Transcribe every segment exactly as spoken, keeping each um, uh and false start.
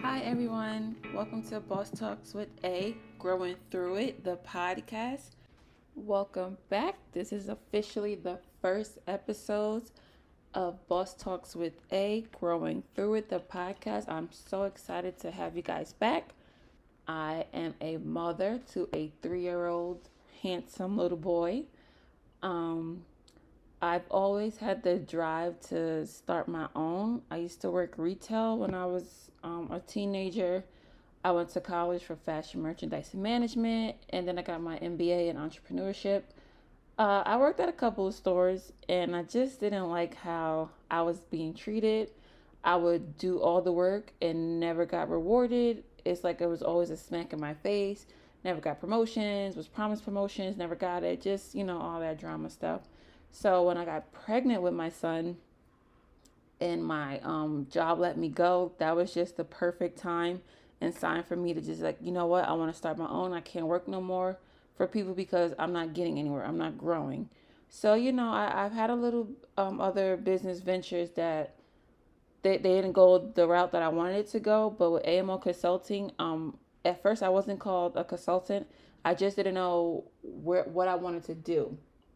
Hi, everyone. Welcome to Boss Talks with A, Growing Through It, the podcast. Welcome back. This is officially the first episode of Boss Talks with A, Growing Through It, the podcast. I'm so excited to have you guys back. I am a mother to a three year old handsome little boy. Um, I've always had the drive to start my own. I used to work retail when I was um, a teenager. I went to college for fashion merchandise and management, and then I got my M B A in entrepreneurship. Uh, I worked at a couple of stores, and I just didn't like how I was being treated. I would do all the work and never got rewarded. It's like it was always a smack in my face. Never got promotions, was promised promotions, never got it. Just, you know, all that drama stuff. So when I got pregnant with my son and my um, job let me go, that was just the perfect time and sign for me to just like, you know what, I want to start my own. I can't work no more for people because I'm not getting anywhere. I'm not growing. So, you know, I, I've had a little um, other business ventures that they, they didn't go the route that I wanted it to go. But with A M O Consulting, um, at first I wasn't called a consultant. I just didn't know where what I wanted to do.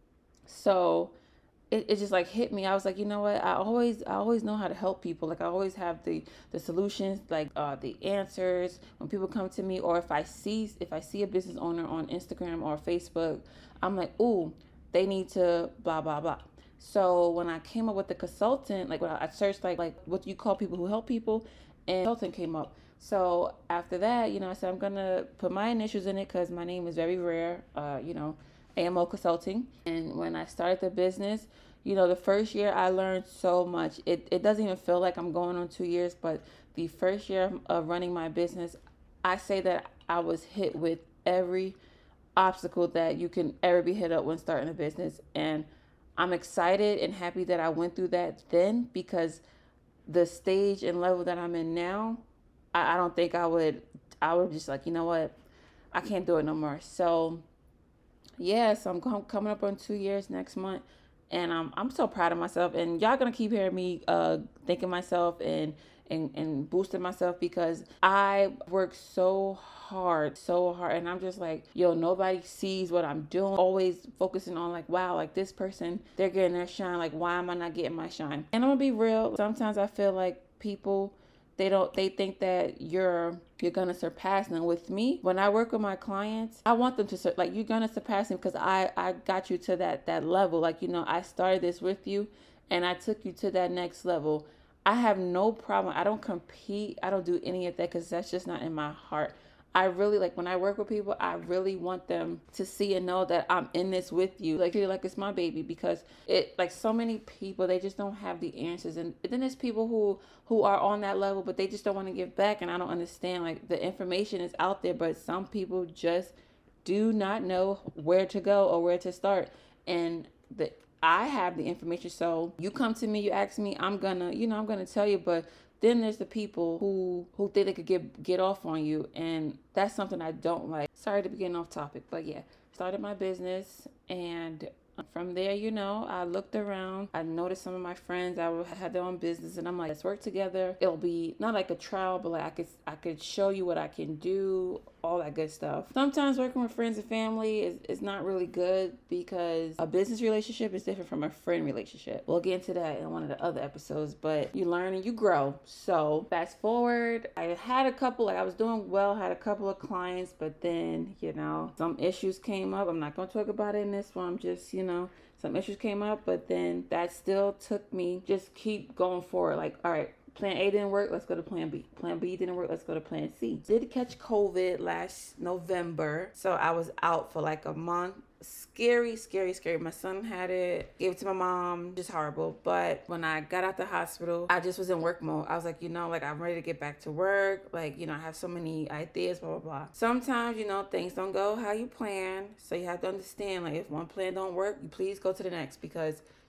So it, it just like hit me. I was like, you know what? I always I always know how to help people. Like I always have the the solutions, like uh, the answers when people come to me, or if I see if I see a business owner on Instagram or Facebook, I'm like, ooh, they need to blah blah blah. So when I came up with the consultant, like when I searched like like what do you call people who help people, and consultant came up. So after that, you know, I said I'm gonna put my initials in it because my name is very rare. Uh, you know, A M O Consulting. And when I started the business, you know, the first year I learned so much. It, it doesn't even feel like I'm going on two years, but the first year of running my business, I say that I was hit with every obstacle that you can ever be hit up when starting a business. And I'm excited and happy that I went through that then because the stage and level that I'm in now, I, I don't think I would, I would just like, you know what, I can't do it no more. So yeah, so I'm com- coming up on two years next month, and I'm I'm so proud of myself. And y'all gonna keep hearing me uh thanking myself and and and boosting myself because I work so hard, so hard, and I'm just like, yo, nobody sees what I'm doing. Always focusing on like, wow, like this person, they're getting their shine. Like, why am I not getting my shine? And I'm gonna be real. Sometimes I feel like people they don't they think that you're you're gonna surpass them. With me, when I work with my clients, I want them to sur- like you're gonna surpass them because I I got you to that that level. Like, you know, I started this with you and I took you to that next level. I have no problem. I don't compete. I don't do any of that because that's just not in my heart. I really like when I work with people, I really want them to see and know that I'm in this with you. Like feel like it's my baby because it like so many people they just don't have the answers. And then there's people who who are on that level but they just don't want to give back, and I don't understand. Like the information is out there, but some people just do not know where to go or where to start. And the I have the information. So you come to me, you ask me, I'm gonna, you know, I'm gonna tell you, but then there's the people who who think they could get get off on you, and that's something I don't like. Sorry to be getting off topic, but yeah, started my business, and from there, you know, I looked around. I noticed some of my friends I had their own business, and I'm like, let's work together. It'll be not like a trial, but like I could I could show you what I can do, all that good stuff. Sometimes working with friends and family is, is not really good because a business relationship is different from a friend relationship. We'll get into that in one of the other episodes, but you learn and you grow. So fast forward, I had a couple, like I was doing well, had a couple of clients, but then, you know, some issues came up. I'm not going to talk about it in this one. I'm just, you know, some issues came up, but then that still took me just keep going forward. Like, all right, plan A didn't work, let's go to plan B. Plan B didn't work, let's go to plan C. Did catch COVID last November, so I was out for like a month. Scary, scary, scary. My son had it, gave it to my mom, just horrible. But when I got out the hospital, I just was in work mode. I was like, you know, like I'm ready to get back to work. Like, you know, I have so many ideas, blah, blah, blah. Sometimes, you know, things don't go how you plan. So you have to understand, like if one plan don't work, you please go to the next because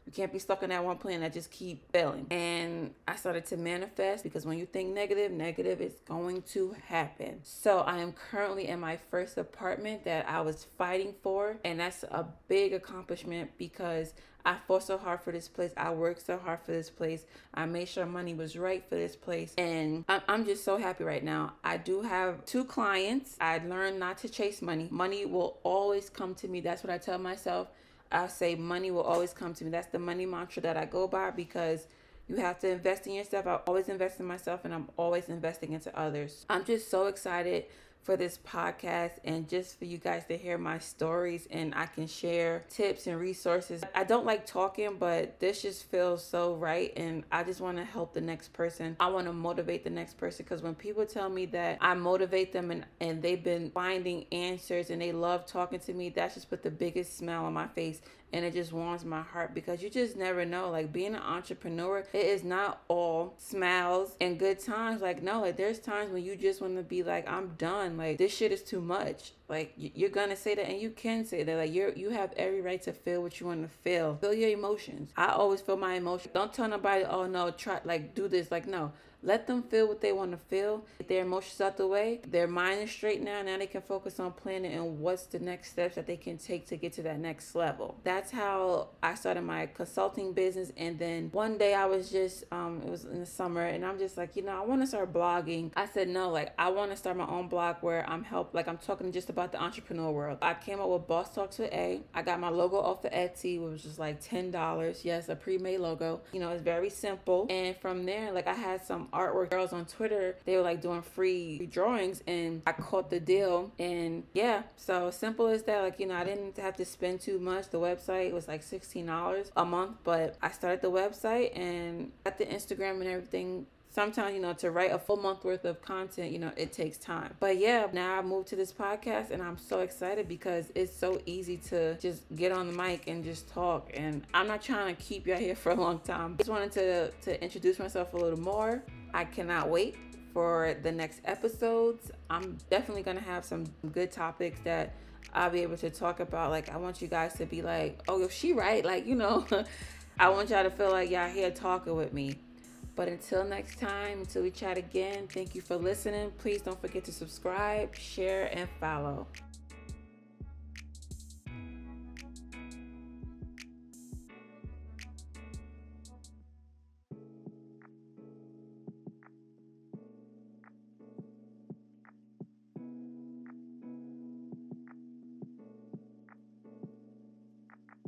You can't be stuck on that one plan that just keep failing. And I started to manifest, because when you think negative, negative is going to happen. So I am currently in my first apartment that I was fighting for. And that's a big accomplishment, because I fought so hard for this place. I worked so hard for this place. I made sure money was right for this place. And I'm just so happy right now. I do have two clients. I learned not to chase money. Money will always come to me. That's what I tell myself. I say money will always come to me. That's the money mantra that I go by, because you have to invest in yourself. I always invest in myself, and I'm always investing into others. I'm just so excited for this podcast, and just for you guys to hear my stories, and I can share tips and resources. I don't like talking, but this just feels so right, and I just want to help the next person. I want to motivate the next person, because when people tell me that I motivate them and, and they've been finding answers and they love talking to me, that's just put the biggest smile on my face. And it just warms my heart, because you just never know. Like, being an entrepreneur, it is not all smiles and good times. Like, no, like there's times when you just want to be like, I'm done. Like, this shit is too much. Like, you're gonna say that, and you can say that. Like, you're you have every right to feel what you want to feel. Feel your emotions. I always feel my emotions. Don't tell nobody, oh no, try like do this. Like, no. Let them feel what they want to feel. Get their emotions out the way. Their mind is straight now. Now they can focus on planning and what's the next steps that they can take to get to that next level. That's how I started my consulting business. And then one day I was just, um, it was in the summer, and I'm just like, you know, I want to start blogging. I said, no, like I want to start my own blog where I'm help, like I'm talking just about the entrepreneur world. I came up with Boss Talks with A. I got my logo off of Etsy, which was just like ten dollars. Yes, a pre-made logo. You know, it's very simple. And from there, like I had some artwork girls on Twitter, they were like doing free drawings, and I caught the deal. And yeah, so simple as that. Like, you know, I didn't have to spend too much. The website was like sixteen dollars a month, but I started the website and got the Instagram and everything. Sometimes, you know, to write a full month worth of content, you know, it takes time. But yeah, now I moved to this podcast, and I'm so excited because it's so easy to just get on the mic and just talk. And I'm not trying to keep y'all here for a long time. Just wanted to, to introduce myself a little more. I cannot wait for the next episodes. I'm definitely going to have some good topics that I'll be able to talk about. Like, I want you guys to be like, oh, yo, she right. Like, you know, I want y'all to feel like y'all here talking with me. But until next time, until we chat again, thank you for listening. Please don't forget to subscribe, share, and follow.